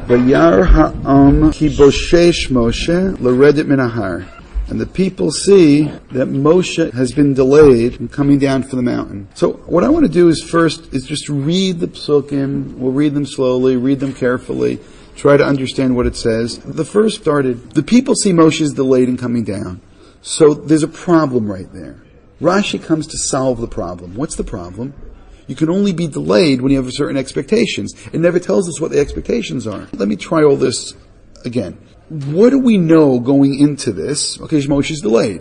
Vayar ha'am ki boshesh Moshe l'redet min hahar. And the people see that Moshe has been delayed in coming down from the mountain. So what I want to do is just read the psukim. We'll read them slowly, read them carefully, try to understand what it says. The first started, the people see Moshe is delayed in coming down. So there's a problem right there. Rashi comes to solve the problem. What's the problem? You can only be delayed when you have certain expectations. It never tells us what the expectations are. Let me try all this again. What do we know going into this? Okay, Moshe is delayed.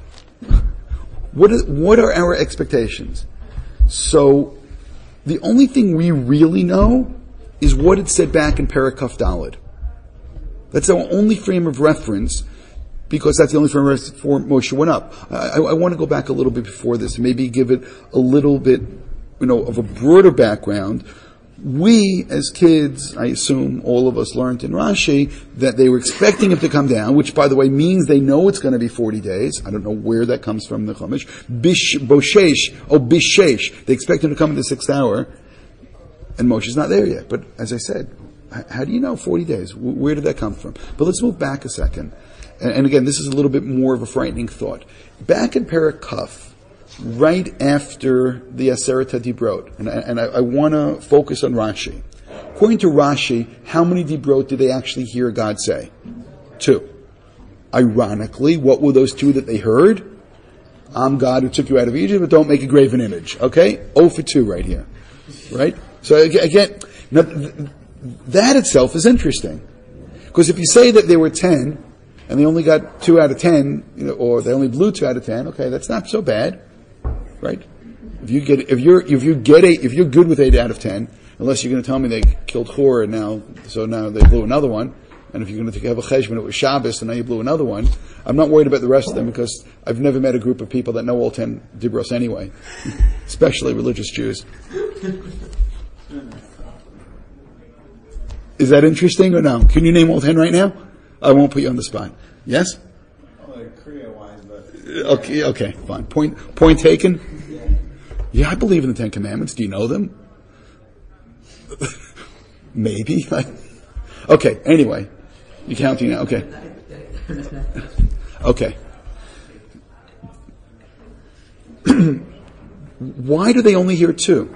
What are our expectations? So, the only thing we really know is what it said back in Perek Kaf Daled. That's our only frame of reference, because that's the only frame of reference before Moshe went up. I want to go back a little bit before this, and maybe give it a little bit, of a broader background. We, as kids, I assume all of us learned in Rashi that they were expecting him to come down, which, by the way, means they know it's going to be 40 days. I don't know where that comes from in the Chumash. Bishesh. They expect him to come in the 6th hour, and Moshe's not there yet. But as I said, how do you know 40 days? Where did that come from? But let's move back a second. And again, this is a little bit more of a frightening thought. Back in Perek Kaf, right after the Aseret HaDibrot, and I want to focus on Rashi. According to Rashi, how many Dibrot did they actually hear God say? 2. Ironically, what were those 2 that they heard? I'm God who took you out of Egypt, but don't make a graven image. Okay? 0 for 2 right here. Right? So again, that itself is interesting. Because if you say that there were 10, and they only got 2 out of 10, or they only blew 2 out of 10, okay, that's not so bad. Right? If you're good with 8 out of 10, unless you're going to tell me they killed Hor and now they blew another one, and if you're going to have a cheshbon, it was Shabbos and now you blew another one, I'm not worried about the rest of them because I've never met a group of people that know all 10 Dibros anyway, especially religious Jews. Is that interesting or no? Can you name all 10 right now? I won't put you on the spot. Yes? Okay, fine. Point taken? Yeah, I believe in the 10 Commandments. Do you know them? Maybe. Okay, anyway. You're counting now. Okay. Okay. Why do they only hear 2?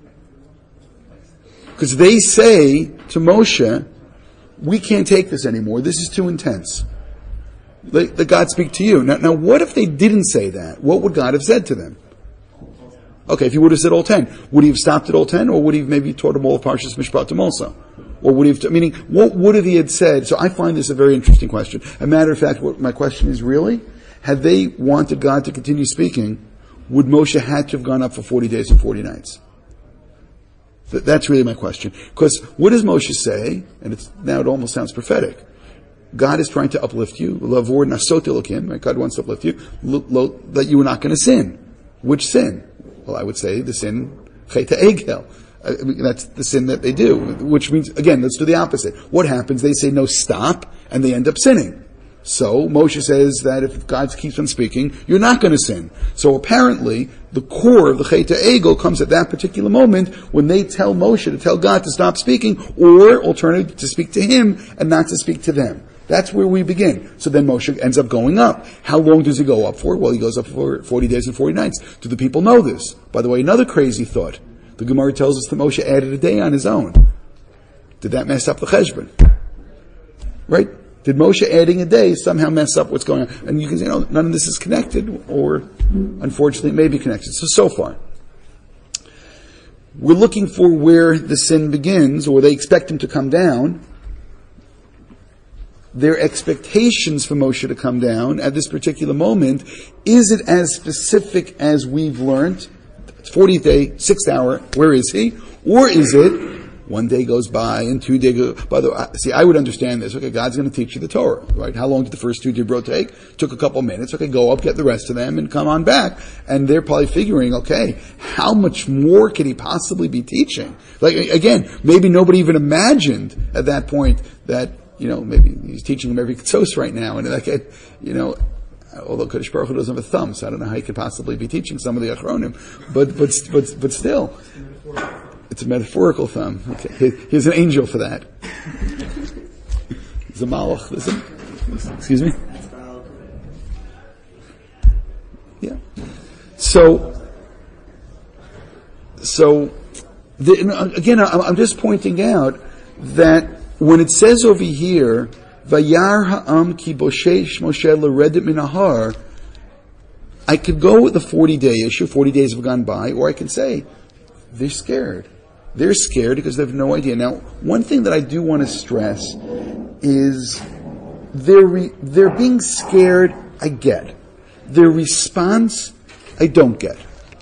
Because they say to Moshe, we can't take this anymore. This is too intense. Let God speak to you. Now, what if they didn't say that? What would God have said to them? Okay, if he would have said all 10, would he have stopped at all 10, or would he have maybe taught them all of Parshas Mishpatim also? Or would he have, meaning, what would have he had said? So I find this a very interesting question. A matter of fact, what my question is really, had they wanted God to continue speaking, would Moshe had to have gone up for 40 days and 40 nights? That's really my question. Because what does Moshe say? And now it almost sounds prophetic. God is trying to uplift you. Lavor nasot elokim. God wants to uplift you. That you are not going to sin. Which sin? Well, I would say the sin chet ha'egel. That's the sin that they do. Which means, again, let's do the opposite. What happens? They say no, stop, and they end up sinning. So Moshe says that if God keeps on speaking, you're not going to sin. So apparently, the core of the chet ha'egel comes at that particular moment when they tell Moshe to tell God to stop speaking, or alternatively to speak to him and not to speak to them. That's where we begin. So then Moshe ends up going up. How long does he go up for? Well, he goes up for 40 days and 40 nights. Do the people know this? By the way, another crazy thought. The Gemara tells us that Moshe added a day on his own. Did that mess up the cheshbon? Right? Did Moshe adding a day somehow mess up what's going on? And you can say, no, none of this is connected, or unfortunately it may be connected. So far, we're looking for where the sin begins, or they expect him to come down. Their expectations for Moshe to come down at this particular moment, is it as specific as we've learned? It's 40th day, 6th hour, where is he? Or is it, one day goes by and 2 days go by? See, I would understand this. Okay, God's going to teach you the Torah, right? How long did the first 2 Dibrot take? Took a couple minutes. Okay, go up, get the rest of them, and come on back. And they're probably figuring, okay, how much more could he possibly be teaching? Like, again, maybe nobody even imagined at that point that, maybe he's teaching them every Ketsos right now, and although Kodesh Baruch Hu doesn't have a thumb, so I don't know how he could possibly be teaching some of the Achronim, but still, it's a metaphorical thumb. Okay, he's an angel for that. Is a malach? Excuse me? Yeah. So again, I'm just pointing out that when it says over here, Vayar ha'am ki boshesh Moshe l'redet min hahar, I could go with the 40-day issue, 40 days have gone by, or I can say, they're scared. They're scared because they have no idea. Now, one thing that I do want to stress is they're being scared, I get. Their response, I don't get.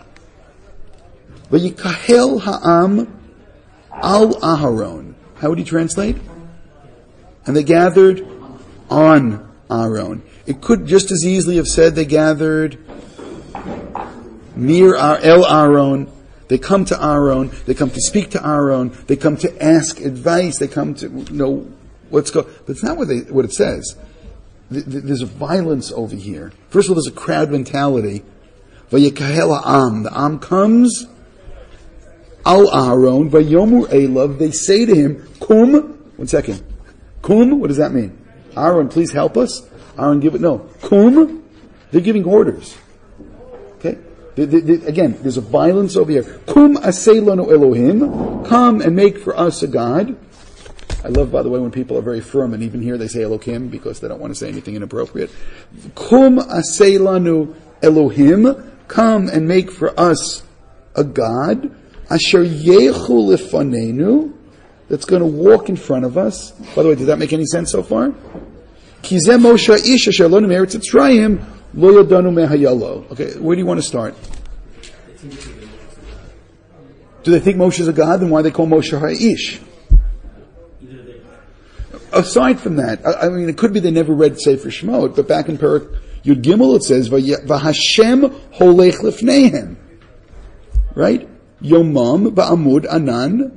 Vayikahel ha'am al Aharon. How would you translate? And they gathered on Aaron. It could just as easily have said they gathered near El Aaron. They come to Aaron. They come to speak to Aaron. They come to ask advice. They come to know what's going. But it's not what it says. There's a violence over here. First of all, there's a crowd mentality. Vayikahel ha'am. The Am comes. Al Aaron. Vayomu Elav. They say to him, Kum. 1 second. Kum, what does that mean? Aaron, please help us. Aaron, give it. No. Kum, they're giving orders. Okay? Again, there's a violence over here. Kum asay lanu Elohim. Come and make for us a God. I love, by the way, when people are very firm, and even here they say Elohim because they don't want to say anything inappropriate. Kum asay lanu Elohim. Come and make for us a God. Asher yechu lefanenu. That's going to walk in front of us. By the way, did that make any sense so far? Okay, where do you want to start? Do they think Moshe is a god? Then why they call Moshe Ha'ish? Aside from that, I mean, it could be they never read Sefer Shemot, but back in Perek Yud Gimel it says, V'Hashem holech lefneihem. Right? Yomam ba'amud anan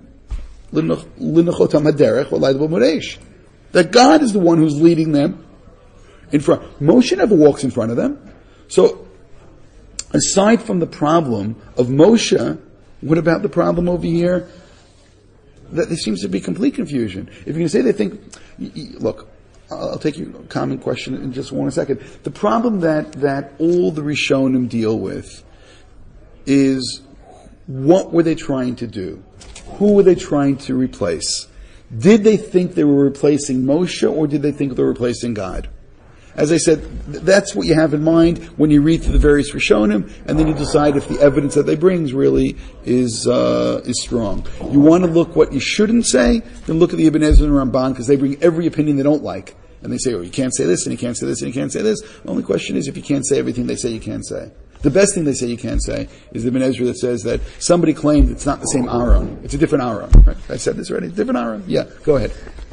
that God is the one who's leading them in front. Moshe never walks in front of them. So, aside from the problem of Moshe, what about the problem over here? That there seems to be complete confusion. If you're going to say they think, look, I'll take your common question in just 1 second. The problem that all the Rishonim deal with is, what were they trying to do? Who were they trying to replace? Did they think they were replacing Moshe, or did they think they were replacing God? As I said, that's what you have in mind when you read through the various Rishonim, and then you decide if the evidence that they bring really is strong. You want to look what you shouldn't say, then look at the Ibn Ezra and Ramban, because they bring every opinion they don't like. And they say, oh, you can't say this, and you can't say this, and you can't say this. The only question is if you can't say everything they say you can't say. The best thing they say you can't say is the Ibn Ezra that says that somebody claimed it's not the same Aaron. It's a different Aaron. Right? I said this already. Different Aaron. Yeah, go ahead.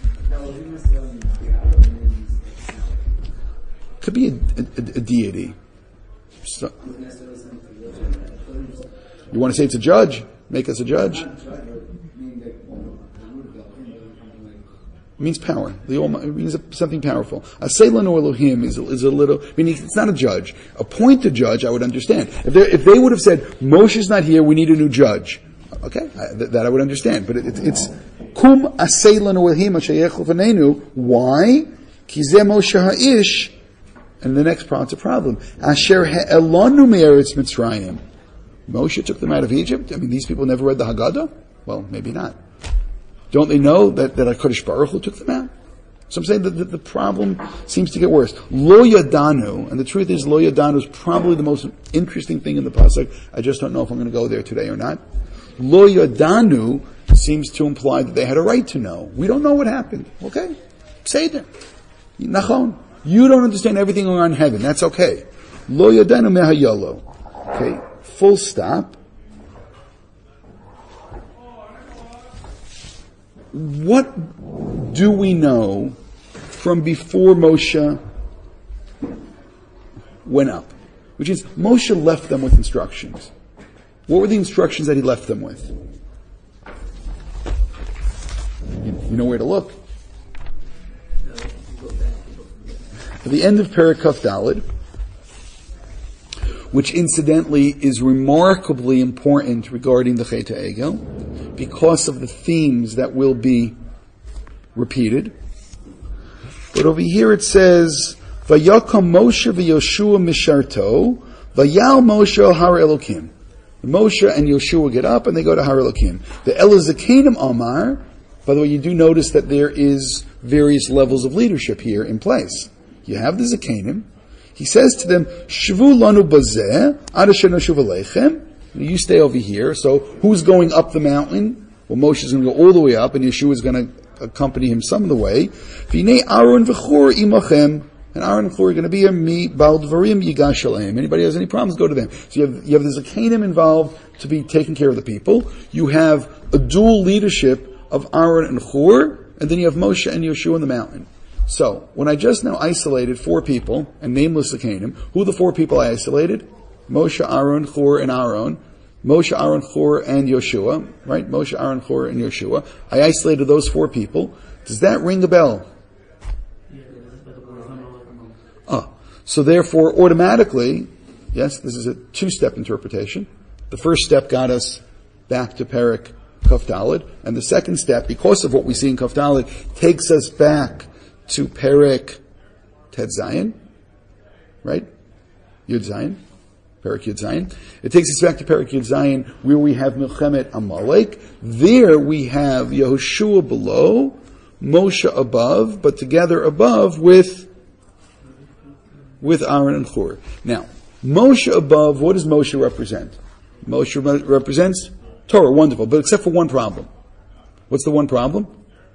Could be a deity. So, you want to say it's a judge? Make us a judge. It means power. It means something powerful. Aseilan or Elohim is a little, meaning it's not a judge. Appoint a judge, I would understand. If they would have said, Moshe's not here, we need a new judge. Okay, that I would understand. But it's Kum Aseilan or Elohim Ashayech Lefanenu. Why? Kizeh Moshe Ha'ish. And the next part's a problem. Asher Ha'elanu Me'eretz Mitzrayim. Moshe took them out of Egypt? I mean, these people never read the Haggadah? Well, maybe not. Don't they know that HaKadosh Baruch Hu took them out? So I'm saying that the problem seems to get worse. Lo Yadanu, and the truth is Lo Yadanu is probably the most interesting thing in the Pasuk. I just don't know if I'm going to go there today or not. Lo Yadanu seems to imply that they had a right to know. We don't know what happened. Okay? Say it. Nachon. You don't understand everything going on in heaven. That's okay. Lo Yadanu Mehayolo. Okay? Full stop. What do we know from before Moshe went up? Which is, Moshe left them with instructions. What were the instructions that he left them with? You know where to look. At the end of Perek Kaf Daled, which incidentally is remarkably important regarding the Chet HaEgel, because of the themes that will be repeated. But over here it says, Vayakam Moshe v'Yoshua misharto, Vayal Moshe al Har Elokim. Moshe and Yoshua get up and they go to Har Elokim. The Elazakanim Amar, by the way, you do notice that there is various levels of leadership here in place. You have the Zakanim. He says to them, Shvu lanu bazeh, ad asher nashuv aleichem. You stay over here. So who's going up the mountain? Well, Moshe is going to go all the way up and Yeshua is going to accompany him some of the way. V'nei Aaron v'chur imachem. And Aaron and Hur are going to be a mi bal dvarim yigash aleim. Anybody has any problems, go to them. So you have the Zakanim involved to be taking care of the people. You have a dual leadership of Aaron and Hur, and then you have Moshe and Yeshua on the mountain. So, when I just now isolated 4 people, and nameless Zakanim, who are the 4 people I isolated? Moshe, Aaron, Hur, and Aaron. Moshe, Aaron, Hur, and Yeshua. Right? Moshe, Aaron, Hur, and Yeshua. I isolated those 4 people. Does that ring a bell? So therefore, automatically, yes, this is a 2-step interpretation. The first step got us back to Perek Kaf Daled, and the second step, because of what we see in Kaf Daled, takes us back to Perek Tet Zayin, right? Yud Zayin, Perek Yud Zayin. It takes us back to Perek Yud Zayin, where we have Milchemet Amalek. There we have Yehoshua below, Moshe above, but together above with Aaron and Hur. Now, Moshe above, what does Moshe represent? Moshe represents Torah, wonderful, but except for one problem. What's the one problem?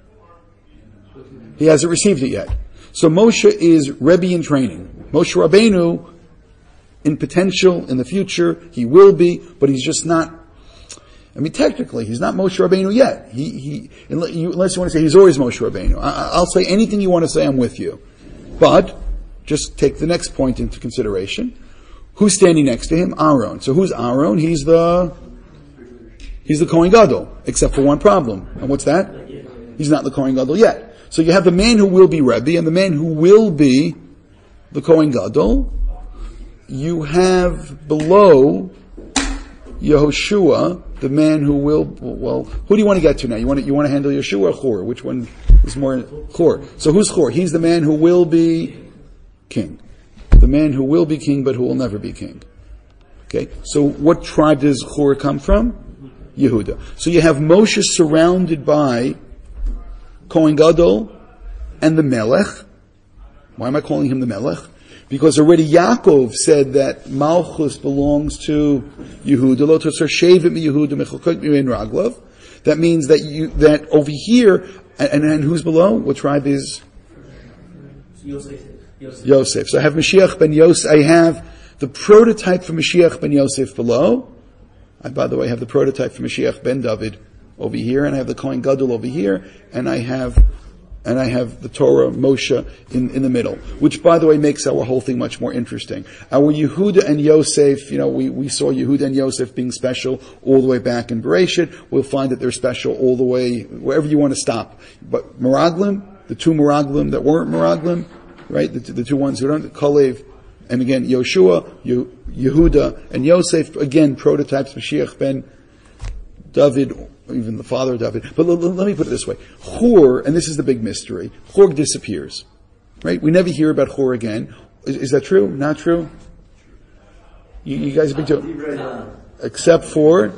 He hasn't received it yet. So Moshe is Rebbe in training. Moshe Rabbeinu, in potential, in the future, he will be, but he's just not, technically, he's not Moshe Rabbeinu yet. Unless you want to say he's always Moshe Rabbeinu. I'll say anything you want to say, I'm with you. But, just take the next point into consideration. Who's standing next to him? Aaron. So who's Aaron? He's the Kohen Gadol, except for one problem. And what's that? He's not the Kohen Gadol yet. So you have the man who will be Rebbe and the man who will be the Kohen Gadol. You have below Yehoshua, the man who will, who do you want to get to now? You want to handle Yeshua or Hur? Which one is more? Hur. So who's Hur? He's the man who will be king. The man who will be king but who will never be king. Okay? So what tribe does Hur come from? Yehuda. So you have Moshe surrounded by Kohen Gadol and the Melech. Why am I calling him the Melech? Because already Yaakov said that Malchus belongs to Yehuda. Lo tosar shevet mi Yehuda mechokot mi raglav. That means that over here, and who's below? What tribe is? Yosef. So I have Mashiach ben Yosef. I have the prototype for Mashiach ben Yosef below. I, by the way, have the prototype for Mashiach ben David over here, and I have the Kohen Gadol over here, and I have the Torah Moshe in the middle, which, by the way, makes our whole thing much more interesting. Our Yehuda and Yosef, we saw Yehuda and Yosef being special all the way back in Bereshit. We'll find that they're special all the way wherever you want to stop. But Meraglim, the 2 Meraglim that weren't Meraglim, right? The 2 ones who don't, Kalev, and again, Yoshua, Yehuda, and Yosef, again, prototypes, Mashiach ben David, even the father of David. But let me put it this way. Hur, and this is the big mystery, Hur disappears. Right? We never hear about Hur again. Is that true? Not true? You guys are big joke. Except for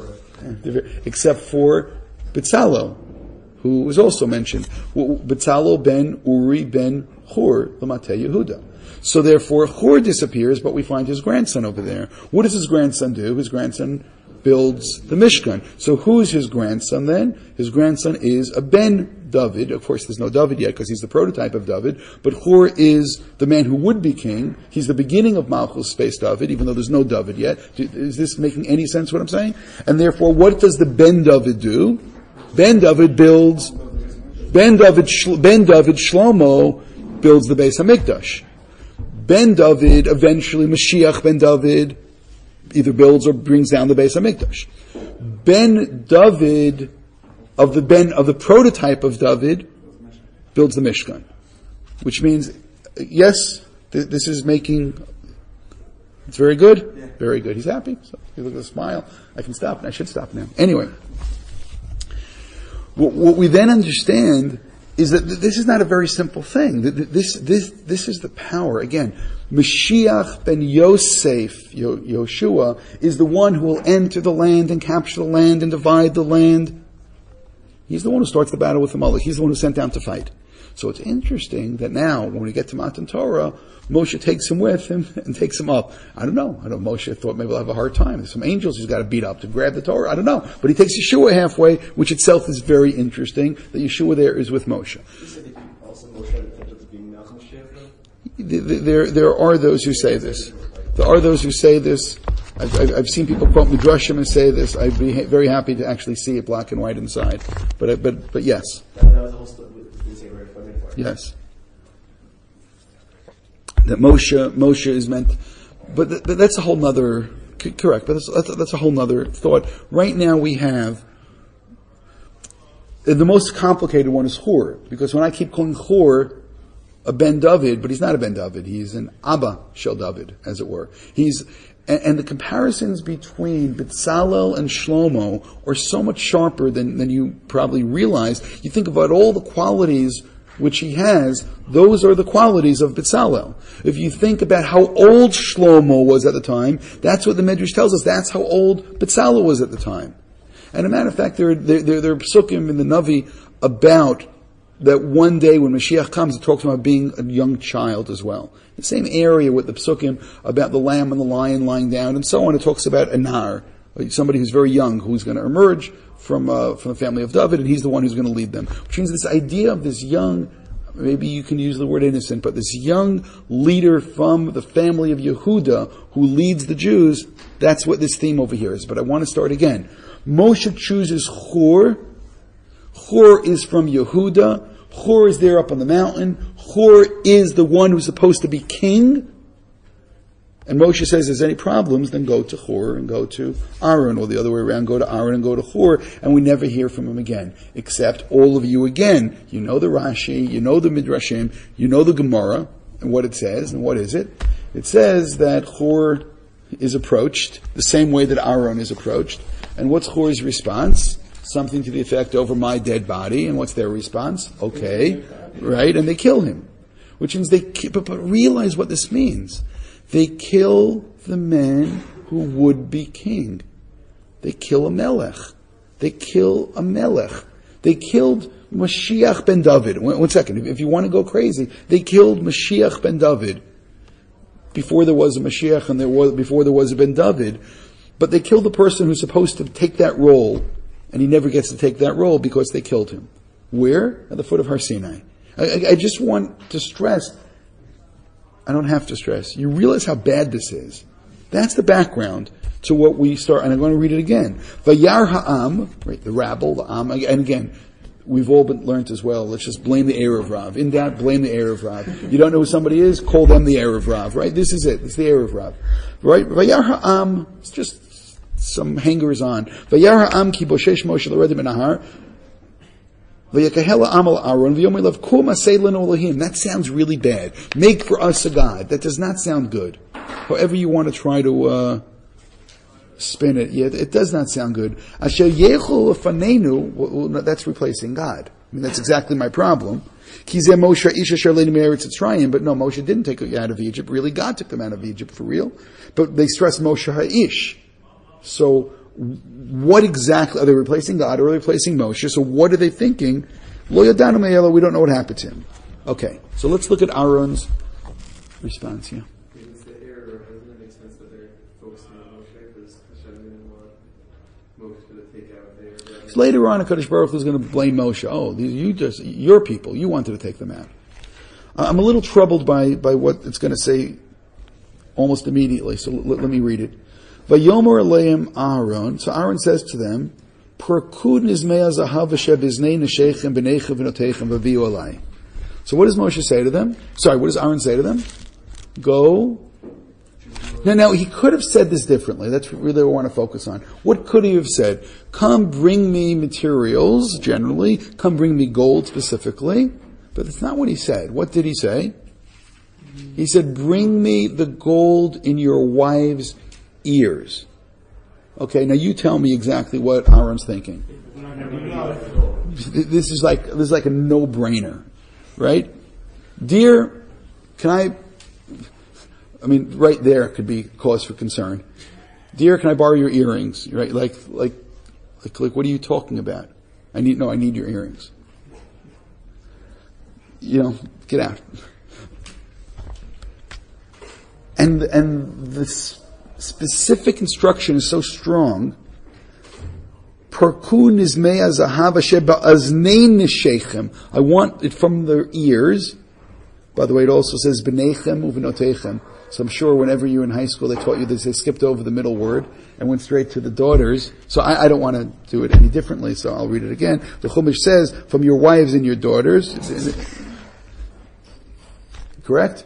Betzalel, who was also mentioned. Betzalel ben Uri ben Hur, Lamate Yehuda. So therefore, Hur disappears, but we find his grandson over there. What does his grandson do? His grandson builds the Mishkan. So who's his grandson then? His grandson is a Ben David. Of course, there's no David yet because he's the prototype of David. But Hur is the man who would be king. He's the beginning of Malchus space David, even though there's no David yet. Is this making any sense what I'm saying? And therefore, what does the Ben David do? Ben David Shlomo builds the Beis Hamikdash. Ben David, eventually Mashiach Ben David, either builds or brings down the Beis Hamikdash. Ben David, of the prototype of David, builds the Mishkan. Which means, yes, this is making, it's very good. Yeah. Very good. He's happy. So you look at the smile. I can stop, and I should stop now. Anyway, what we then understand is that this is not a very simple thing. This is the power. Again, Mashiach ben Yosef, Yoshua, is the one who will enter the land and capture the land and divide the land. He's the one who starts the battle with the Malach. He's the one who's sent down to fight. So it's interesting that now, when we get to Matan Torah, Moshe takes him with him and takes him up. I don't know. Moshe thought maybe he'll have a hard time. There's some angels he's got to beat up to grab the Torah. I don't know. But he takes Yeshua halfway, which itself is very interesting, that Yeshua there is with Moshe. There are those who say this. There are those who say this. I've seen people quote Midrashim and say this. I'd be very happy to actually see it black and white inside. But yes. Yes. That Moshe is meant, but that's a whole nother, correct, but that's a whole nother thought. Right now we have, the most complicated one is Hur, because when I keep calling Hur a Ben David, but he's not a Ben David, he's an Abba Shel David, as it were. And the comparisons between Betzalel and Shlomo are so much sharper than you probably realize. You think about all the qualities which he has, those are the qualities of Betzalel. If you think about how old Shlomo was at the time, that's what the Midrash tells us. That's how old Betzalel was at the time. And a matter of fact, there are psukim in the Navi about that one day when Mashiach comes, it talks about being a young child as well. The same area with the psukim about the lamb and the lion lying down and so on, it talks about a nar, somebody who's very young, who's going to emerge from the family of David, and he's the one who's going to lead them. Which means this idea of this young, maybe you can use the word innocent, but this young leader from the family of Yehuda who leads the Jews, that's what this theme over here is. But I want to start again. Moshe chooses Hur. Hur is from Yehuda. Hur is there up on the mountain. Hur is the one who's supposed to be king. And Moshe says, there's any problems, then go to Hur and go to Aaron, or the other way around, go to Aaron and go to Hur, and we never hear from him again. Except all of you again. You know the Rashi, you know the Midrashim, you know the Gemara, and what it says, and what is it? It says that Hur is approached the same way that Aaron is approached. And what's Hur's response? Something to the effect, over my dead body. And what's their response? Okay, right? And they kill him. Which means but realize what this means. They kill the man who would be king. They kill a melech. They kill a melech. They killed Mashiach ben David. One second, if you want to go crazy, they killed Mashiach ben David before there was a Mashiach and before there was a ben David. But they killed the person who's supposed to take that role, and he never gets to take that role because they killed him. Where? At the foot of Har Sinai. I just want to stress, I don't have to stress, you realize how bad this is. That's the background to what we start, and I'm going to read it again. Vayar ha'am, right, the rabble, the am, and again, we've all been learned as well, let's just blame the Erev Rav. In doubt, blame the Erev Rav. You don't know who somebody is, call them the Erev Rav, right? This is it, it's the Erev Rav. Right? Vayar ha'am, it's just some hangers on. Vayar ha'am ki boshesh Moshe l'redim in ahar. That sounds really bad. Make for us a God. That does not sound good. However you want to try to spin it, it does not sound good. That's replacing God. I mean, that's exactly my problem. But no, Moshe didn't take you out of Egypt. Really, God took them out of Egypt for real. But they stress Moshe Ha'ish. So, what exactly, are they replacing God or are they replacing Moshe? So what are they thinking? Lo yadanu me'ela, we don't know what happened to him. Okay, so let's look at Aaron's response here. It's the error, doesn't it make sense that they're focusing on Moshe because Hashem didn't want Moshe to take out their... So later on, HaKadosh Baruch Hu is going to blame Moshe. Oh, your people, you wanted to take them out. I'm a little troubled by what it's going to say almost immediately, so let me read it. Vayomer aleim Aaron. So Aaron says to them, "Perkud nizmei zahav v'shebiznei neshechem b'nechem v'notechem v'viu alai." So what does Moshe say to them? Sorry, what does Aaron say to them? Go. Now he could have said this differently. That's really what I want to focus on. What could he have said? Come bring me materials, generally. Come bring me gold, specifically. But that's not what he said. What did he say? He said, bring me the gold in your wives' ears. Okay, now you tell me exactly what Aaron's thinking. this is like a no-brainer, right? Dear, right there could be cause for concern. Dear, can I borrow your earrings? Right? Like, what are you talking about? I need your earrings. Get out. And the specific instruction is so strong. Parku nizmei azahav asher ba'aznein nishechem. I want it from their ears. By the way, it also says b'neichem u'v'notechem. So I'm sure whenever you were in high school, they taught you this. They skipped over the middle word and went straight to the daughters. So I don't want to do it any differently, so I'll read it again. The Chumash says, from your wives and your daughters. Correct?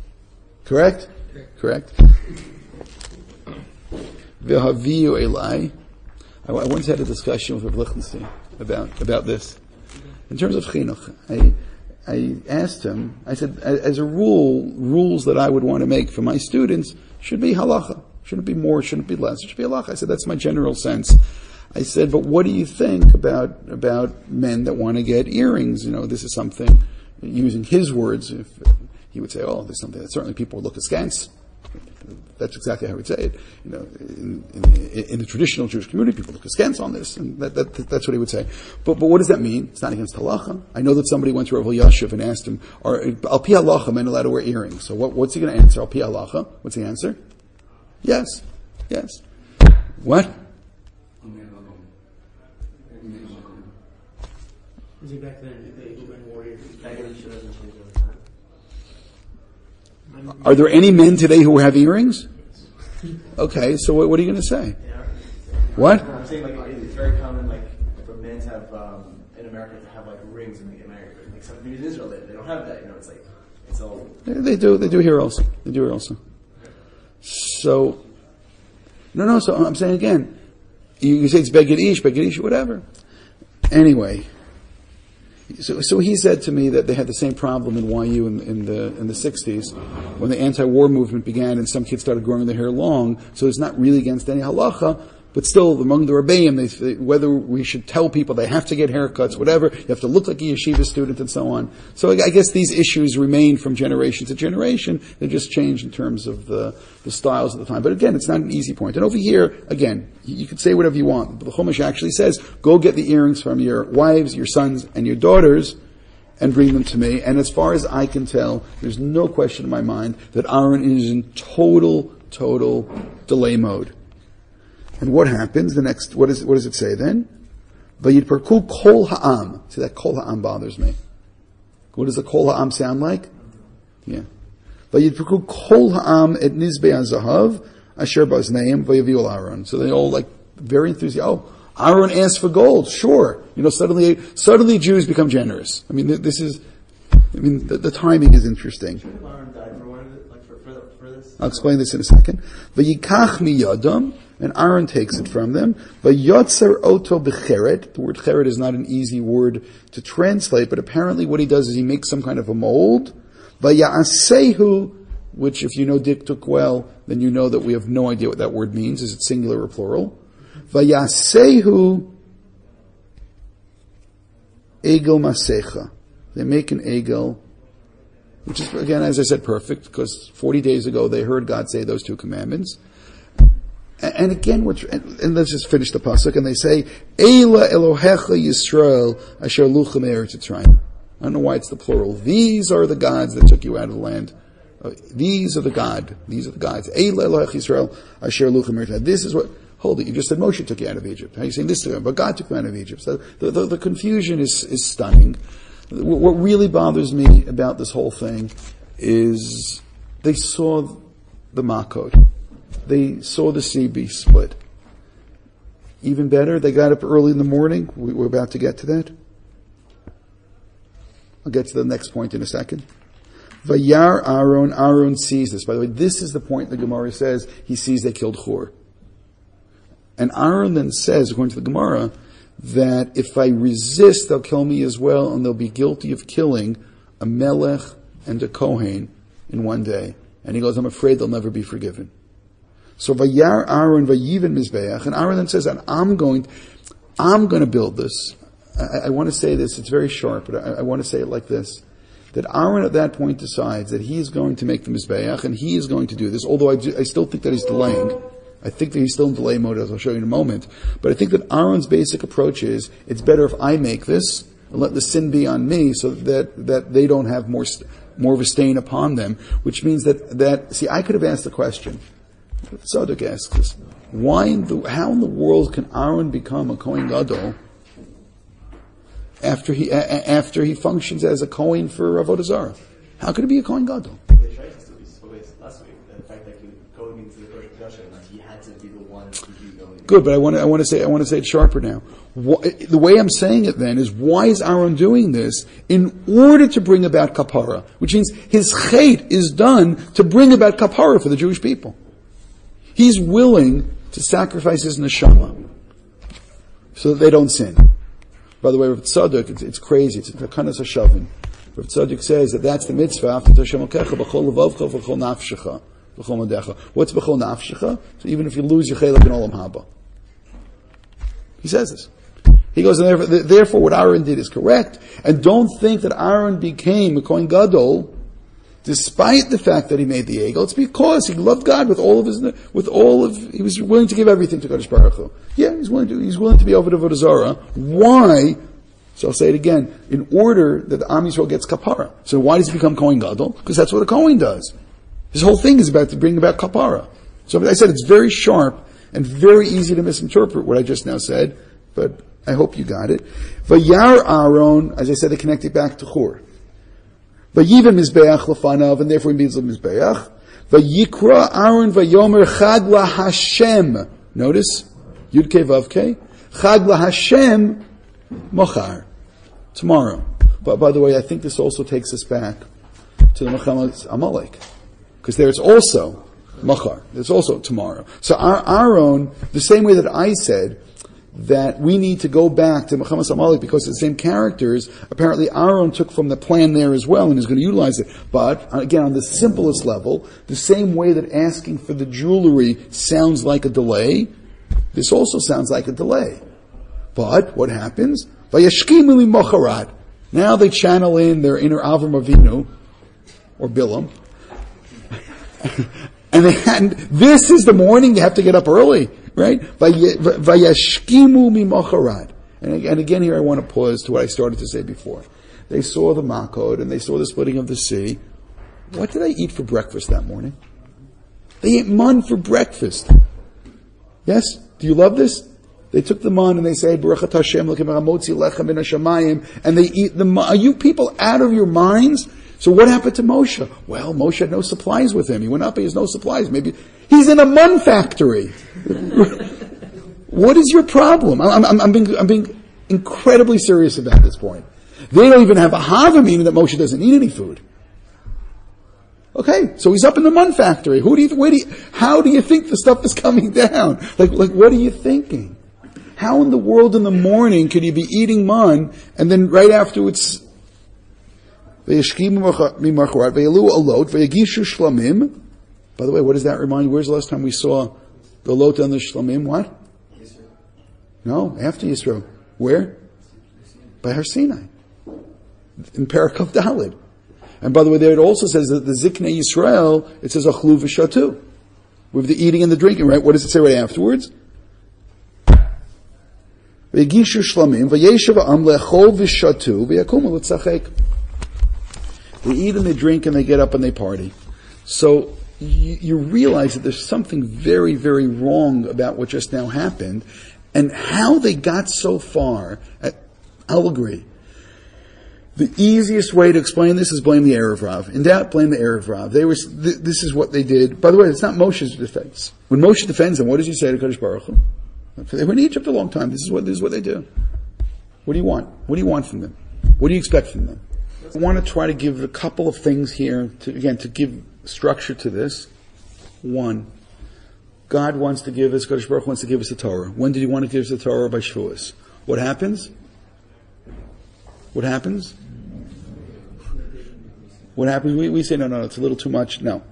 V'haviyu elai. I once had a discussion with Rav Lichtenstein about this. In terms of chinuch, I asked him, I said, as a rule, rules that I would want to make for my students should be halacha. Shouldn't be more, shouldn't be less. It should be halacha. I said, that's my general sense. I said, but what do you think about men that want to get earrings? This is something, using his words, if he would say, this is something that certainly people would look askance. That's exactly how he would say it. In the traditional Jewish community, people look askance on this, and that's what he would say. But what does that mean? It's not against halacha. I know that somebody went to Rav Elyashiv and asked him, al pi halacha, men allowed to wear earrings. So what's he going to answer? Al pi halacha? What's the answer? Yes. What? Is it back then? Are there any men today who have earrings? Okay, so what are you going to say? What? I'm saying it's very common for men to have in America to have rings in America. Some communities in Israel they don't have that. It's all. They do here also. So no. So I'm saying again, you say it's beged ish, whatever. Anyway. So he said to me that they had the same problem in YU in the 60s when the anti-war movement began and some kids started growing their hair long. So it's not really against any halacha, but still among the Rebbeim, whether we should tell people they have to get haircuts, whatever, you have to look like a yeshiva student and so on. So I guess these issues remain from generation to generation. They just change in terms of the styles of the time. But again, it's not an easy point. And over here, again, you could say whatever you want, but the Chumash actually says, go get the earrings from your wives, your sons, and your daughters, and bring them to me. And as far as I can tell, there's no question in my mind that Aaron is in total delay mode. And what happens? What does it say then? Vayidparku kol ha'am. See, that kol ha'am bothers me. What does the kol ha'am sound like? Yeah. Vayidparku kol ha'am et nizbei hazahav asher bazneim vayaviu Aaron. So they all very enthusiastic. Aaron asked for gold. Sure. Suddenly Jews become generous. The timing is interesting. Shouldn't Aaron die for one of it, for this? I'll explain this in a second. Vayikach miyadam. And Aaron takes it from them. Vayotzer oto b'cheret. The word cheret is not an easy word to translate, but apparently what he does is he makes some kind of a mold. Vaya'asehu, which if you know Diktuk well, then you know that we have no idea what that word means. Is it singular or plural? Vaya'asehu egel masecha. They make an egel, which is, again, as I said, perfect, because 40 days ago they heard God say those two commandments. And again, and let's just finish the pasuk. And they say, "Eila Elohecha Yisrael Asher Luchem Eretz Yisrael." I don't know why it's the plural. These are the gods that took you out of the land. These are the gods. Eila Elohecha Yisrael Asher Luchem Eretz Yisrael. This is what. Hold it. You just said Moshe took you out of Egypt. How are you saying this to him? But God took you out of Egypt. So the confusion is stunning. What really bothers me about this whole thing is they saw the Makot. They saw the sea be split. Even better, they got up early in the morning. We're about to get to that. I'll get to the next point in a second. Vayar Aaron sees this. By the way, this is the point the Gemara says he sees they killed Hur. And Aaron then says, according to the Gemara, that if I resist, they'll kill me as well, and they'll be guilty of killing a Melech and a Kohen in one day. And he goes, I'm afraid they'll never be forgiven. So Vayar Aaron Vayiven Mizbeach, and Aaron then says that I'm going to build this. I want to say this, it's very sharp, but I want to say it like this. That Aaron at that point decides that he is going to make the Mizbeach and he is going to do this, although I still think that he's delaying. I think that he's still in delay mode, as I'll show you in a moment. But I think that Aaron's basic approach is, it's better if I make this and let the sin be on me so that they don't have more of a stain upon them, which means that see, I could have asked the question. Tzadok asks this. How in the world can Aaron become a Kohen Gadol after he functions as a Kohen for Avodah Zarah? How could he be a Kohen Gadol? They tried to be so last week. The fact that he going into the first production, like he had to be the one to be going. Good, but I want to say it sharper now. The way I'm saying it then is, why is Aaron doing this? In order to bring about kapara, which means his chait is done to bring about kapara for the Jewish people. He's willing to sacrifice his neshama so that they don't sin. By the way, Rav Tzadok, it's crazy. It's a kanas hashavin. Rav Tzadok says that's the mitzvah after Hashem Elokecha b'chol levavcha v'chol nafshecha v'chol madecha. What's b'chol nafshecha? So even if you lose your chelak in olam haba, he says this. He goes, and therefore what Aaron did is correct, and don't think that Aaron became a Kohen Gadol despite the fact that he made the egel. It's because he loved God he was willing to give everything to Kadosh Baruch Hu. Yeah, he's willing to be over to Avodah Zarah. Why? So I'll say it again. In order that the Am Yisrael gets kapara. So why does he become Kohen Gadol? Because that's what a Kohen does. His whole thing is about to bring about kapara. So I said it's very sharp and very easy to misinterpret what I just now said, but I hope you got it. Vayar Aaron, as I said, they connect it back to Chur. Vayiva Mizbeach lefanav, and therefore he means the Mizbeach. Vayikra Aaron vayomer Chag la Hashem. Notice, Yud Kei Vav Kei. Chag la Hashem Mochar. Tomorrow. But by the way, I think this also takes us back to the Mechamas Amalek. Because there it's also Mochar. It's also tomorrow. So Aaron, the same way that I said, that we need to go back to Mechamas Amalek because it's the same characters. Apparently Aaron took from the plan there as well and is going to utilize it. But, again, on the simplest level, the same way that asking for the jewelry sounds like a delay, this also sounds like a delay. But, what happens? Vayashkimu li mocharat. Now they channel in their inner Avram Avinu, or Bilam. And this is the morning, you have to get up early. Right? Vayashkimu mimocharat. And again here I want to pause to what I started to say before. They saw the Makod and they saw the splitting of the sea. What did I eat for breakfast that morning? They ate mun for breakfast. Yes? Do you love this? They took the mun and they say, Baruch Hashem l'kem ramotzi lechem min hashamayim, and they eat the mun. Are you people out of your minds? So what happened to Moshe? Well, Moshe had no supplies with him. He went up, he has no supplies. Maybe he's in a mun factory. What is your problem? I'm being incredibly serious about this point. They don't even have a hava, meaning that Moshe doesn't need any food. Okay, so he's up in the mun factory. How do you think the stuff is coming down? Like what are you thinking? How in the world in the morning could you be eating mun and then right afterwards? By the way, what does that remind you? Where's the last time we saw the lot and the shlamim? What? Yisro. No, after Yisro. Where? By Har Sinai. In Parakov Dalid. And by the way, there it also says that the Ziknei Yisrael, it says Achlu v'shatu. With the eating and the drinking, right? What does it say right afterwards? V'yigishu shlamim, v'yeshav ha'am le'echol v'shatu, v'yakumu l'tzachek. They eat and they drink and they get up and they party. So you realize that there's something very, very wrong about what just now happened, and how they got so far. I'll agree. The easiest way to explain this is blame the Erev Rav. In doubt, blame the Erev Rav. This is what they did. By the way, it's not Moshe's defense. When Moshe defends them, what does he say to Kadosh Baruch Hu? They were in Egypt a long time. This is what they do. What do you want? What do you want from them? What do you expect from them? I want to try to give a couple of things here to give structure to this. One, God wants to give us, Kadosh Baruch Hu wants to give us the Torah. When did He want to give us the Torah? By Shavuos. What happens? What happens? What happens? We say, no, it's a little too much. No.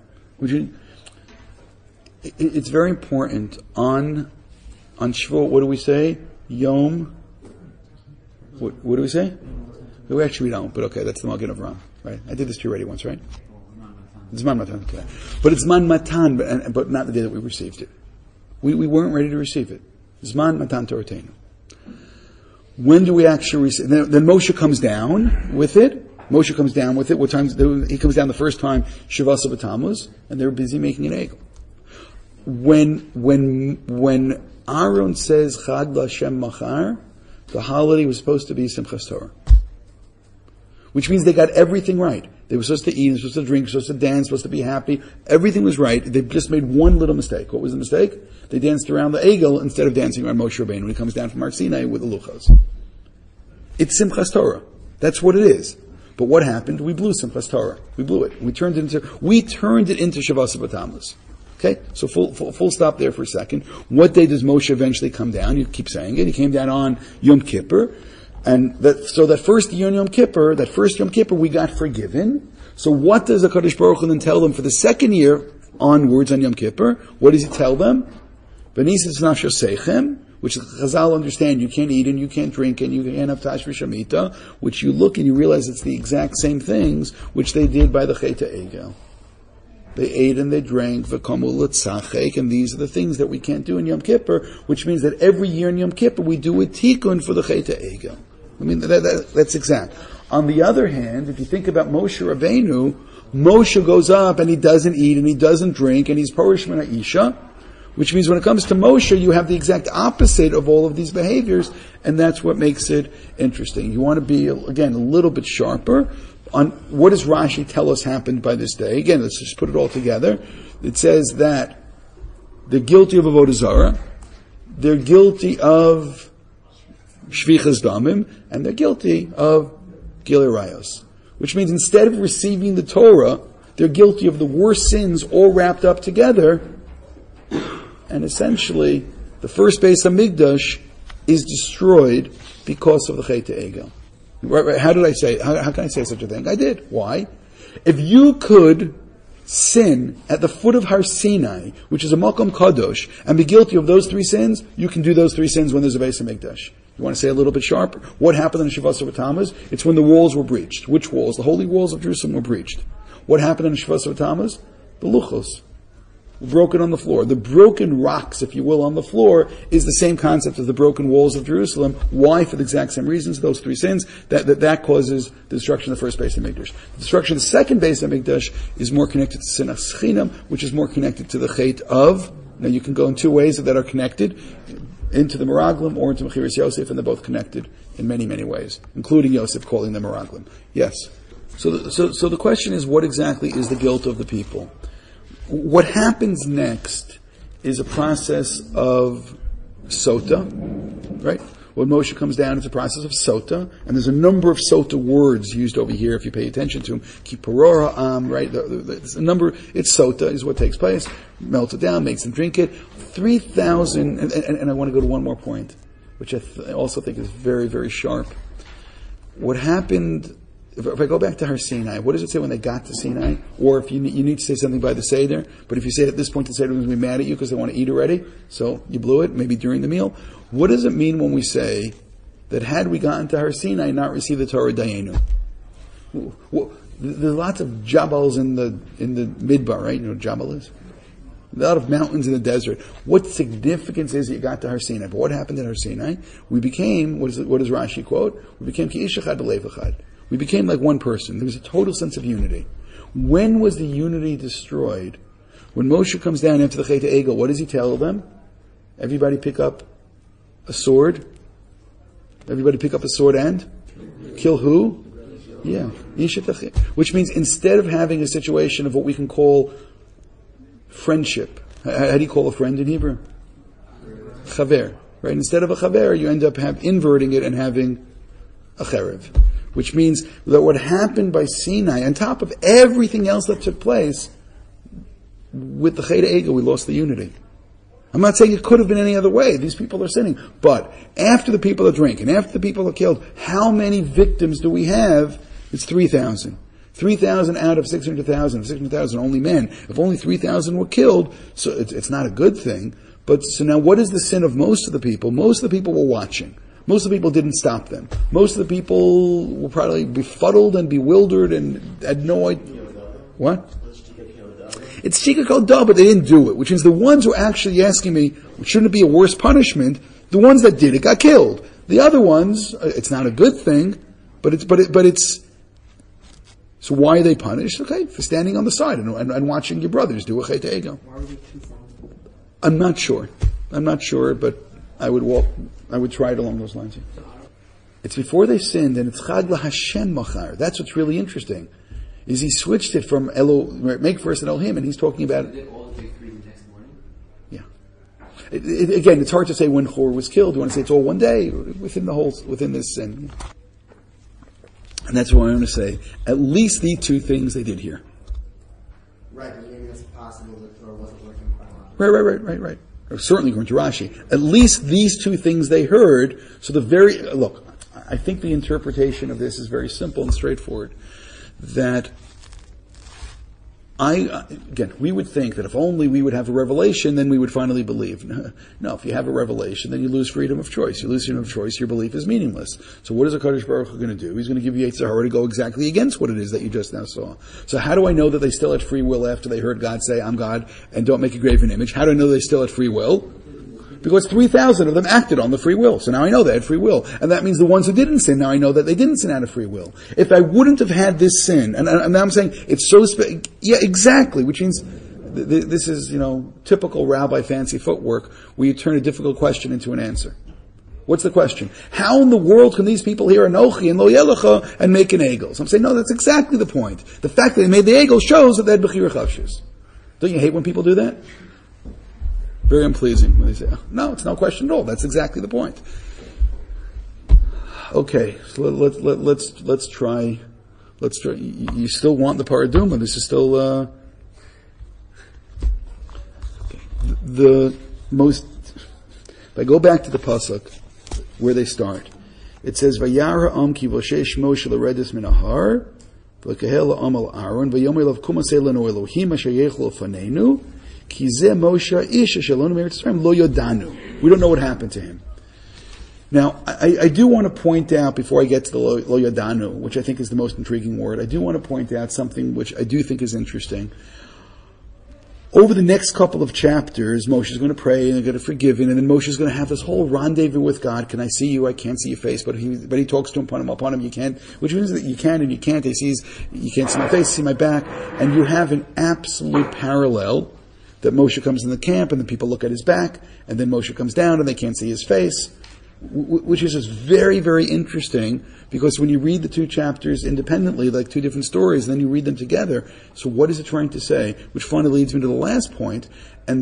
It's very important. On Shavuot, what do we say? Yom What do we say? We actually don't, but okay, that's the Magen Avraham, right? I did this to you already once, right? It's Zman Matan, okay. But it's Zman Matan, but not the day that we received it. We weren't ready to receive it. Zman Matan Toratenu. When do we actually receive? Then Moshe comes down with it. Moshe comes down with it. What time? He comes down the first time, Shavasa B'Tammuz, and they're busy making an egel. When Aaron says Chag L'Hashem Machar, the holiday was supposed to be Simchas Torah, which means they got everything right. They were supposed to eat, they were supposed to drink, supposed to dance, supposed to be happy. Everything was right. They just made one little mistake. What was the mistake? They danced around the egel instead of dancing around Moshe Rabbeinu when he comes down from Har Sinai with the luchos. It's Simchas Torah. That's what it is. But what happened? We blew Simchas Torah. We blew it. We turned it into Shavasa B'Tammuz. Okay? So full stop there for a second. What day does Moshe eventually come down? You keep saying it. He came down on Yom Kippur. And that first year on Yom Kippur, we got forgiven. So what does the HaKadosh Baruch Hu then tell them for the second year onwards on Yom Kippur? What does he tell them? V'nisas nafsho seichem, which Chazal understand you can't eat and you can't drink and you can't have tash v'shamita, which you look and you realize it's the exact same things which they did by the Chet HaEgel. They ate and they drank, v'kamu l'tzachek, and these are the things that we can't do in Yom Kippur, which means that every year in Yom Kippur we do a tikkun for the Chet HaEgel. I mean, that's exact. On the other hand, if you think about Moshe Rabbeinu, Moshe goes up and he doesn't eat and he doesn't drink and he's Porish Min Ha'isha, which means when it comes to Moshe, you have the exact opposite of all of these behaviors, and that's what makes it interesting. You want to be, again, a little bit sharper on what does Rashi tell us happened by this day. Again, let's just put it all together. It says that they're guilty of Avodah Zarah, they're guilty of Shvichas Damim, and they're guilty of Gilui Arayos. Which means instead of receiving the Torah, they're guilty of the worst sins all wrapped up together. And essentially, the first Beis Hamikdash is destroyed because of the Chet HaEgel. Right. How did I say? How can I say such a thing? I did. Why? If you could sin at the foot of Har Sinai, which is a Makom Kadosh, and be guilty of those three sins, you can do those three sins when there's a Beis Hamikdash. You want to say a little bit sharper? What happened in Shavasa B'Tammuz? It's when the walls were breached. Which walls? The holy walls of Jerusalem were breached. What happened in Shavasa B'Tammuz? The luchos were broken on the floor. The broken rocks, if you will, on the floor is the same concept as the broken walls of Jerusalem. Why? For the exact same reasons. Those three sins. That causes the destruction of the first Beis Hamikdash. The destruction of the second Beis Hamikdash is more connected to Sinas Chinam, which is more connected to the Chet of. Now you can go in two ways that are connected. Into the Meraglim or into Mechiras Yosef, and they're both connected in many, many ways, including Yosef calling them Meraglim. Yes. So the question is, what exactly is the guilt of the people? What happens next is a process of sota, right? When Moshe comes down, it's a process of sota, and there's a number of sota words used over here if you pay attention to them. Kippurah Ha'am, right? There's a number, it's sota is what takes place. Melts it down, makes them drink it. 3,000, and I want to go to one more point, which I also think is very, very sharp. What happened, if I go back to Har Sinai, what does it say when they got to Sinai? Or if you need to say something by the Seder, but if you say it at this point, the Seder is going to be mad at you because they want to eat already, so you blew it, maybe during the meal. What does it mean when we say that had we gotten to Har Sinai and not received the Torah Dayenu? Well, there's lots of Jabals in the Midbar, right? You know what Jabal is? A lot of mountains in the desert. What significance is it you got to Har Sinai? But what happened at Har Sinai? We became, what does Rashi quote? We became ki ish echad b'lev echad. We became like one person. There was a total sense of unity. When was the unity destroyed? When Moshe comes down after the Chet HaEgel, what does he tell them? Everybody pick up a sword. Everybody pick up a sword and kill who? Yeah. Which means instead of having a situation of what we can call friendship. How do you call a friend in Hebrew? Chaver. Right? Instead of a chaver, you end up inverting it and having a cherev. Which means that what happened by Sinai, on top of everything else that took place, with the Chet HaEgel, we lost the unity. I'm not saying it could have been any other way. These people are sinning. But after the people are drinking, after the people are killed, how many victims do we have? It's 3,000. 3,000 out of 600,000. 600,000 only men. If only 3,000 were killed, so it's not a good thing. But so now what is the sin of most of the people? Most of the people were watching. Most of the people didn't stop them. Most of the people were probably befuddled and bewildered and had no idea. What? It's Shika Kodah, but they didn't do it, which means the ones who are actually asking me, shouldn't it be a worse punishment? The ones that did it got killed. The other ones, it's not a good thing, but it's, so why are they punished? Okay, for standing on the side and watching your brothers do a Chet Egel. Why were they 2,000? I'm not sure, but I would try it along those lines. It's before they sinned, and it's Chag LaHashem Machar. That's what's really interesting. Is he switched it from make first and Elohim, and he's talking about. Did all the 3 the next morning? Yeah. Again, it's hard to say when Hor was killed. You want to say it's all one day within this sin, and that's what I want to say. At least these 2 things they did here. Right, but maybe it's possible that Torah wasn't working quite well. Right. Certainly according to Rashi. At least these 2 things they heard. So look, I think the interpretation of this is very simple and straightforward. That we would think that if only we would have a revelation, then we would finally believe. No, if you have a revelation, then you lose freedom of choice. You lose freedom of choice, your belief is meaningless. So what is a Kadosh Baruch Hu going to do? He's going to give you Yetzer Hara to go exactly against what it is that you just now saw. So how do I know that they still had free will after they heard God say, I'm God, and don't make a graven image? How do I know they still had free will? Because 3,000 of them acted on the free will. So now I know they had free will. And that means the ones who didn't sin, now I know that they didn't sin out of free will. If I wouldn't have had this sin, and now I'm saying it's so yeah, exactly, which means this is, typical rabbi fancy footwork, where you turn a difficult question into an answer. What's the question? How in the world can these people hear Anochi and Lo Yelecha and make an egel? So I'm saying, no, that's exactly the point. The fact that they made the egel shows that they had Bechira Chavshis. Don't you hate when people do that? Very unpleasing when they say, no, it's no question at all. That's exactly the point. Okay, so let's try. You still want the paraduma? This is still the most. If I go back to the pasuk where they start, it says Vayara ki v'shesh Moshe l'redis min ahar v'kehel amal Aaron v'yomer lav kumasei lenu Elohim asher yechol fanenu. We don't know what happened to him. Now, I do want to point out, before I get to the Lo Yadanu, which I think is the most intriguing word, I do want to point out something which I do think is interesting. Over the next couple of chapters, Moshe is going to pray and they're going to forgive him, and then Moshe is going to have this whole rendezvous with God. Can I see you? I can't see your face, but he talks to him, upon him, you can't, which means that you can and you can't. He sees, you can't see my face, see my back, and you have an absolute parallel. That Moshe comes in the camp and the people look at his back, and then Moshe comes down and they can't see his face, which is just very, very interesting, because when you read the 2 chapters independently, like 2 different stories, and then you read them together, so what is it trying to say? Which finally leads me to the last point,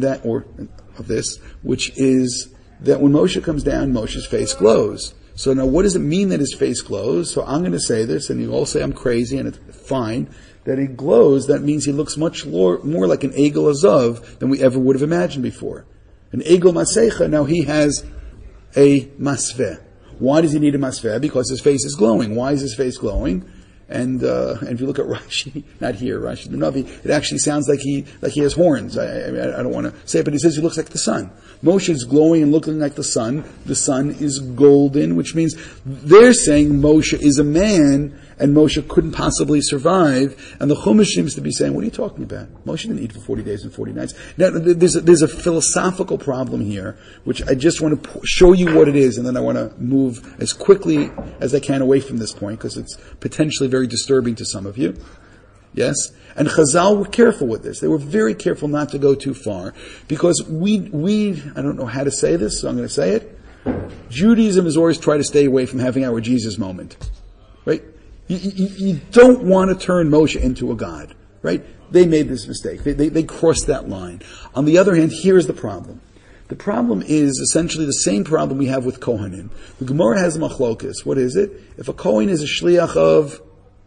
which is that when Moshe comes down, Moshe's face glows. So now what does it mean that his face glows? So I'm going to say this, and you all say I'm crazy, and it's fine. That he glows, that means he looks much more like an Egel Azav than we ever would have imagined before. An Egel Masecha, now he has a Masveh. Why does he need a Masveh? Because his face is glowing. Why is his face glowing? And if you look at Rashi, not here, Rashi the Navi, it actually sounds like he has horns. I don't want to say it, but he says he looks like the sun. Moshe is glowing and looking like the sun. The sun is golden, which means they're saying Moshe is a man, and Moshe couldn't possibly survive. And the Chumash seems to be saying, what are you talking about? Moshe didn't eat for 40 days and 40 nights. Now, there's a philosophical problem here, which I just want to show you what it is, and then I want to move as quickly as I can away from this point, because it's potentially very disturbing to some of you. Yes? And Chazal were careful with this. They were very careful not to go too far, because we I don't know how to say this, so I'm going to say it. Judaism has always tried to stay away from having our Jesus moment. Right? You don't want to turn Moshe into a god, right? They made this mistake. They crossed that line. On the other hand, here's the problem. The problem is essentially the same problem we have with Kohanim. The Gemara has a machlokas. What is it? If a Kohen is a shliach of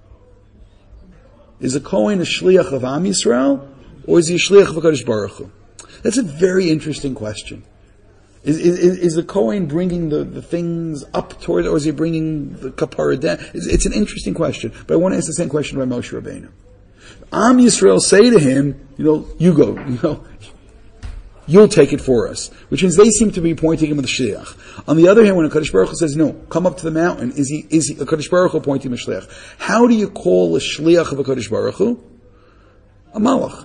Am Yisrael, or is he a shliach of HaKadosh Baruch Hu? That's a very interesting question. Is the Kohen bringing the things up toward, or is he bringing the kapara down? It's an interesting question, but I want to ask the same question by Moshe Rabbeinu. Am Yisrael say to him, you go, you'll take it for us. Which means they seem to be pointing him at the shliach. On the other hand, when a Kadosh Baruch Hu says, no, come up to the mountain, is he a Kadosh Baruch Hu pointing him a shliach? How do you call a shliach of a Kadosh Baruch Hu? A malach.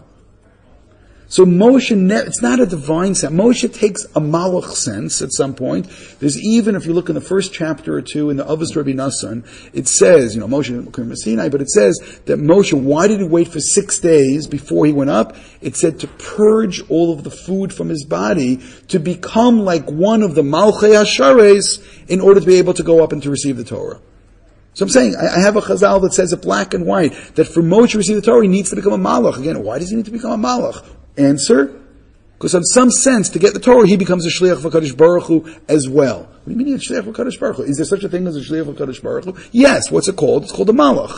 So Moshe, it's not a divine sense. Moshe takes a malach sense at some point. There's even, if you look in the first chapter or two in the Avos Rabbi Nassan, it says, Moshe came to Sinai, but it says that Moshe, why did he wait for 6 days before he went up? It said to purge all of the food from his body, to become like one of the Malchei HaShares in order to be able to go up and to receive the Torah. So I'm saying, I have a chazal that says it black and white, that for Moshe to receive the Torah, he needs to become a malach. Again, why does he need to become a malach? Answer, because in some sense, to get the Torah, he becomes a shliach for Kadosh Baruch Hu as well. What do you mean he's a shliach for Kadosh Baruch Hu? Is there such a thing as a shliach for Kadosh Baruch Hu? Yes. What's it called? It's called a malach.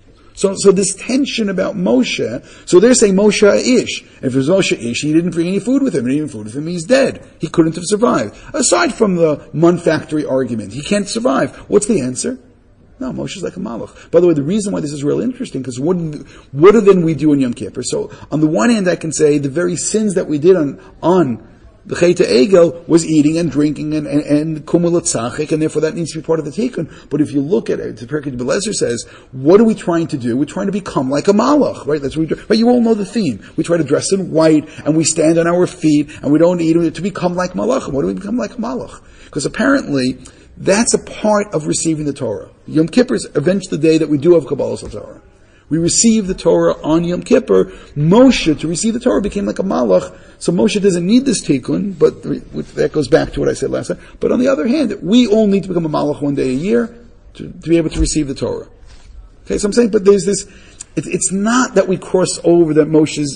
So this tension about Moshe, so they're saying Moshe Ish. If it was Moshe Ish, he didn't bring any food with him. He didn't food with him, he's dead. He couldn't have survived. Aside from the Mun factory argument, he can't survive. What's the answer? No, Moshe's like a malach. By the way, the reason why this is really interesting, because what do then we do in Yom Kippur? So, on the one hand, I can say the very sins that we did on the Chet Egel was eating and drinking and kumul tzachik, and therefore that needs to be part of the tikkun. But if you look at it, the Perkei Belezer says, what are we trying to do? We're trying to become like a malach, right? That's what we do. But you all know the theme. We try to dress in white, and we stand on our feet, and we don't eat to become like malach. What do we become like a malach? Because apparently, that's a part of receiving the Torah. Yom Kippur is eventually the day that we do have Kabbalas Torah. We receive the Torah on Yom Kippur. Moshe, to receive the Torah, became like a malach. So Moshe doesn't need this tikkun, but that goes back to what I said last time. But on the other hand, we all need to become a malach one day a year to be able to receive the Torah. Okay, so I'm saying, but there's this, it's not that we cross over that Moshe's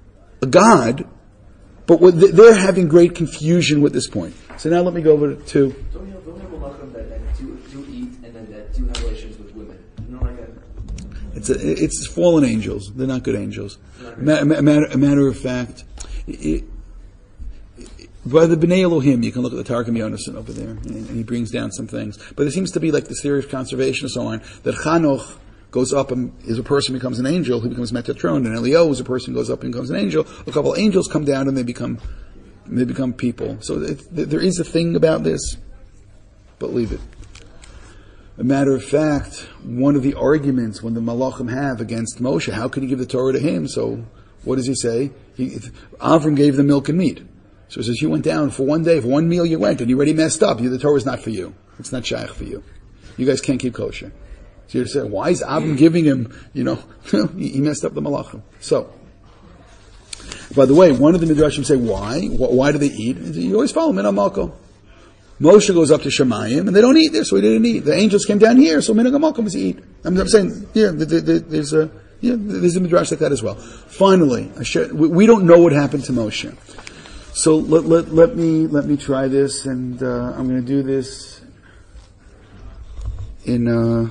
a god, but they're having great confusion with this point. So now let me go over to... Don't we have malachim that do eat and then that do have relations with women? You know, like that? It's fallen angels. They're not good angels. A matter of fact, by the B'nai Elohim, you can look at the Targum Yonason over there, and he brings down some things. But there seems to be like the theory of conservation and so on, that Chanoch goes up and is a person becomes an angel, he becomes Metatron, and Eliyahu is a person who goes up and becomes an angel. A couple of angels come down and they become people. So there is a thing about this, but leave it. A matter of fact, one of the arguments when the Malachim have against Moshe, how could he give the Torah to him? So what does he say? Avram gave them milk and meat. So he says, you went down for one day, for one meal you went, and you already messed up. The Torah is not for you. It's not shaykh for you. You guys can't keep kosher. So you're saying, why is Avram giving him, he messed up the Malachim. So, by the way, one of the Midrashim say, why? Why do they eat? You always follow Min HaMalko. Moshe goes up to Shemayim, and they don't eat there, so he didn't eat. The angels came down here, so Min HaMalko must eat. I'm saying, there's a Midrash like that as well. Finally, we don't know what happened to Moshe. So let me try this, and I'm going to do this I'm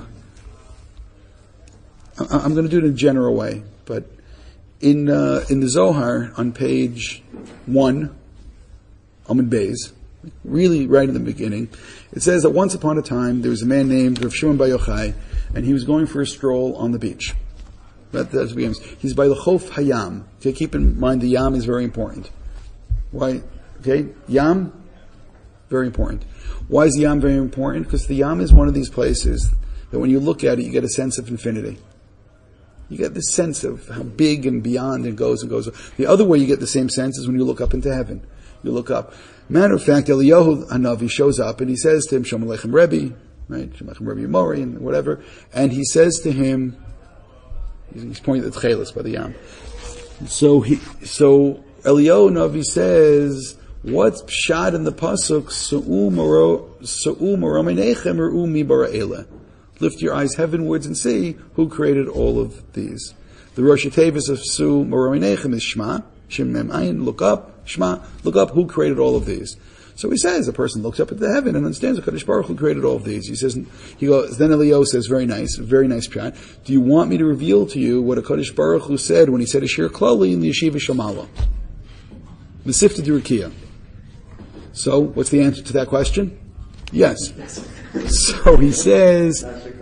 going to do it in a general way, but in the Zohar on page 1, Amud Beis, really right in the beginning, it says that once upon a time there was a man named Rav Shimon Bar Yochai, and he was going for a stroll on the beach. That's what it begins. He's by the Chof Hayam. Okay, keep in mind the Yam is very important. Why? Okay, Yam, very important. Why is the Yam very important? Because the Yam is one of these places that when you look at it, you get a sense of infinity. You get this sense of how big and beyond it goes and goes. The other way you get the same sense is when you look up into heaven. You look up. Matter of fact, Eliyahu Hanavi shows up and he says to him, Shalom Aleichem Rebbe, right? Shalom Aleichem Rebbe Mori and whatever. And he says to him, he's pointing at the Tchelis by the Yam. So Eliyahu Hanavi says, what's pshat in the pasuk? Su'u maromenechem ru'u mi bara'ela. Lift your eyes heavenwards and see who created all of these. The Rosh Tevis of Su Maromenechem is Shema. Shem Mem Ayin, look up. Shema, look up who created all of these. So he says, a person looks up at the heaven and understands that Kadosh Baruch Hu created all of these. Then Eliyahu says, very nice pshat. Do you want me to reveal to you what a Kadosh Baruch Hu said when he said a Shir Klali in the Yeshiva Shamala? The Sifta D'Rukiya. So, what's the answer to that question? Yes. So he says,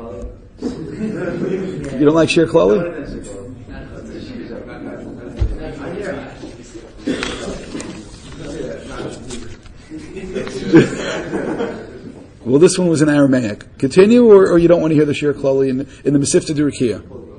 you don't like Shir Klali? Well, this one was in Aramaic. Continue, or you don't want to hear the Shir Klali in the Mesivta D'Rukiya.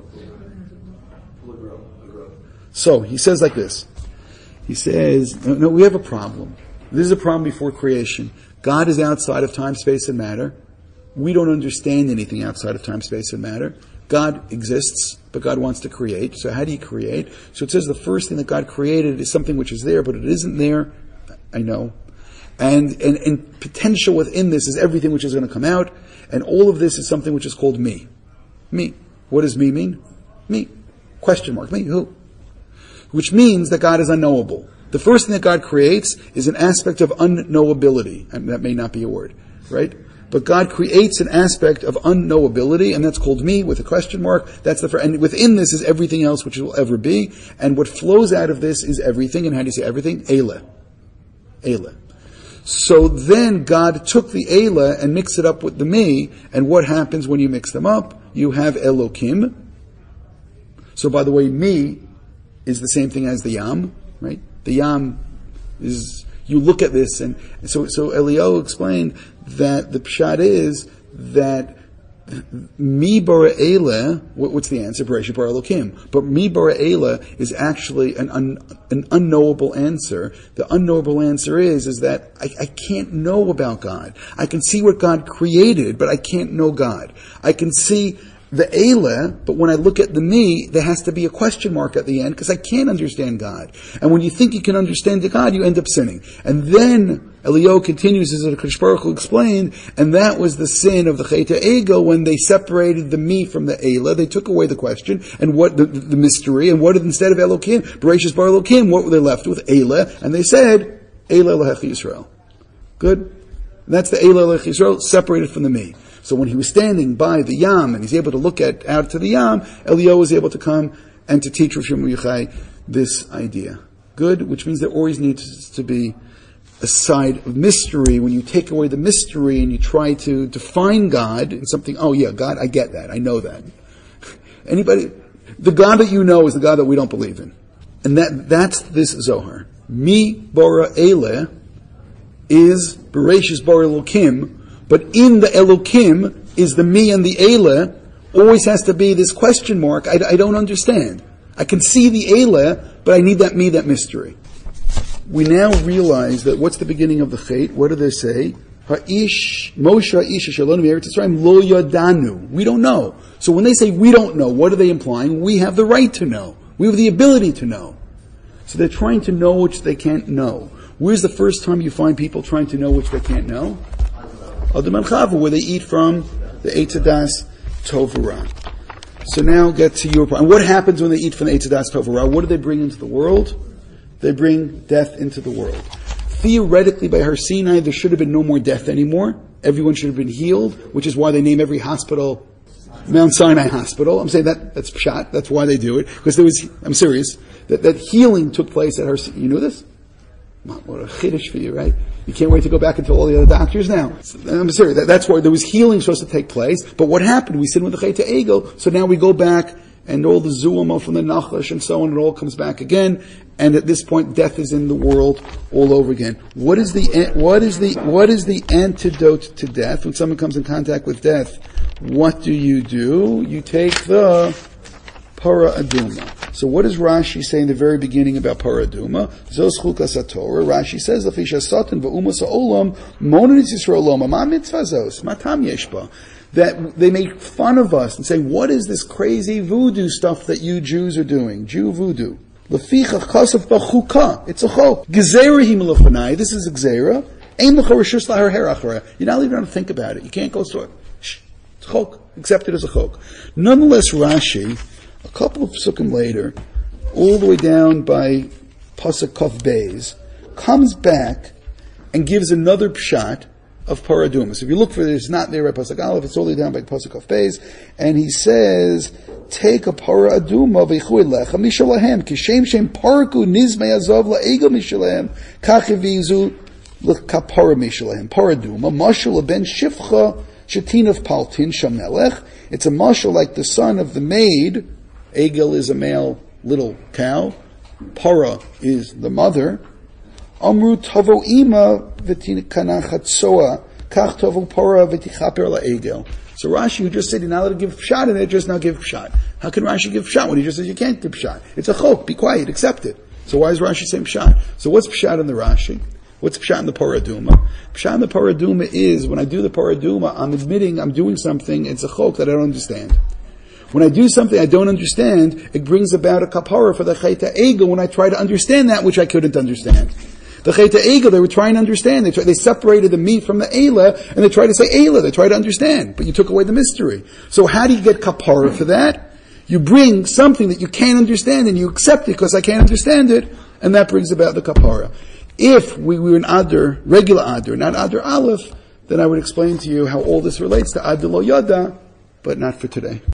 So, he says like this. He says, no, we have a problem. This is a problem before creation. God is outside of time, space, and matter. We don't understand anything outside of time, space, and matter. God exists, but God wants to create. So how do you create? So it says the first thing that God created is something which is there, but it isn't there. I know. And potential within this is everything which is going to come out. And all of this is something which is called me. Me. What does me mean? Me. Question mark. Me. Who? Which means that God is unknowable. The first thing that God creates is an aspect of unknowability. And that may not be a word, right? But God creates an aspect of unknowability, and that's called me with a question mark. That's the and within this is everything else which will ever be. And what flows out of this is everything. And how do you say everything? Eile. Eile. So then God took the Eila and mixed it up with the me, and what happens when you mix them up? You have Elokim. So by the way, me is the same thing as the Yam, right? The Yam is, you look at this, and so Eliyahu explained that the pshat is that Mi bara Eila, what's the answer? Bereshit bara Elokim. But Mi bara Eila is actually an unknowable answer. The unknowable answer is that I can't know about God. I can see what God created, but I can't know God. I can see the Eila, but when I look at the me, there has to be a question mark at the end, because I can't understand God. And when you think you can understand the God, you end up sinning. And then Eliyahu continues, as the Kadosh Baruch Hu explained, and that was the sin of the Chet Ego when they separated the me from the Eila. They took away the question and what the mystery, and what did instead of Elokim, Bereshis bar Elokim, what were they left with? Eila, and they said Eila Elech Yisrael. Good. And that's the Eila Elech Yisrael separated from the me. So when he was standing by the Yam and he's able to look out to the Yam, Eliyahu was able to come and to teach Rav Shimon Yochai this idea. Good, which means there always needs to be a side of mystery. When you take away the mystery and you try to define God in something, oh yeah, God, I get that, I know that. Anybody, the God that you know is the God that we don't believe in. And that's this Zohar. Mi bara Eile is Bereshis bar Elokim. But in the Elokim is the me and the Eila. Always has to be this question mark. I don't understand. I can see the Eila, but I need that me, that mystery. We now realize that what's the beginning of the Chet? What do they say? Ha'ish, Moshe ha'ish shalom Eretz Yisrael lo yadanu. We don't know. So when they say we don't know, what are they implying? We have the right to know. We have the ability to know. So they're trying to know which they can't know. Where's the first time you find people trying to know which they can't know? Adam and Chava, where they eat from the Eitz Hadas Tov Ra. So now get to your point. And what happens when they eat from the Eitz Hadas Tov Ra? What do they bring into the world? They bring death into the world. Theoretically, by Har Sinai, there should have been no more death anymore. Everyone should have been healed, which is why they name every hospital Mount Sinai Hospital. I'm saying that's pshat. That's why they do it. Because I'm serious, that healing took place at Har Sinai. You knew this? What a chiddush for you, right? You can't wait to go back and tell all the other doctors now. I'm serious. That's why there was healing supposed to take place. But what happened? We sinned with the Chet Ego, so now we go back, and all the Zuama from the Nachash and so on, it all comes back again. And at this point, death is in the world all over again. What is the antidote to death? When someone comes in contact with death, what do? You take the Para Aduma. So what does Rashi say in the very beginning about Para Aduma? Zos chukas haTorah. Rashi says, Lafisha satan v'umas ha'olam monin Yisrael loma ma mitzvah zos ma tam yesh ba. That they make fun of us and say, what is this crazy voodoo stuff that you Jews are doing? Jew voodoo. Laficha chasaf b'chuka. It's a chok. Gezerah hi melafanai. This is a gezerah. Ein l'cha reshus lahar herachara. You're not even going to think about it. You can't go to it. It's a chok. Accept it as a chok. Nonetheless, Rashi, a couple of psukim later, all the way down by Pasuk Kaf Beis, comes back and gives another pshat of Para Aduma. So if you look for it, it's not there at Pasuk Aleph, it's all the way down by Pasuk Kaf Beis, and he says, take a Para Aduma v'ichui lecha mishalahem, kishem shem parku nizmei azov la'egel mishalahem, kachivizu l'kapara mishalahem. Para Aduma, mashal ben shifcha, shatin of paltin shamelech. It's a mashal like the son of the maid. Egel is a male little cow. Para is the mother. Amru tovo ima v'tikana chatzoa, kach tovo pora v'tichaper la'egel. So Rashi, who just said you're not allowed to give pshat in it, just now give pshat. How can Rashi give pshat when he just says you can't give pshat? It's a chok, be quiet, accept it. So why is Rashi saying pshat? So what's pshat in the Rashi? What's pshat in the paraduma? Pshat in the paraduma is, when I do the paraduma, I'm admitting I'm doing something, it's a chok that I don't understand. When I do something I don't understand, it brings about a kapara for the chayta ego when I try to understand that which I couldn't understand. The chayta ego, they were trying to understand. They separated the meat from the eila, and they tried to say eila. They tried to understand, but you took away the mystery. So how do you get kapara for that? You bring something that you can't understand, and you accept it because I can't understand it, and that brings about the kapara. If we were an Adar, regular Adar, not Adar Aleph, then I would explain to you how all this relates to Adar Lo Yada, but not for today.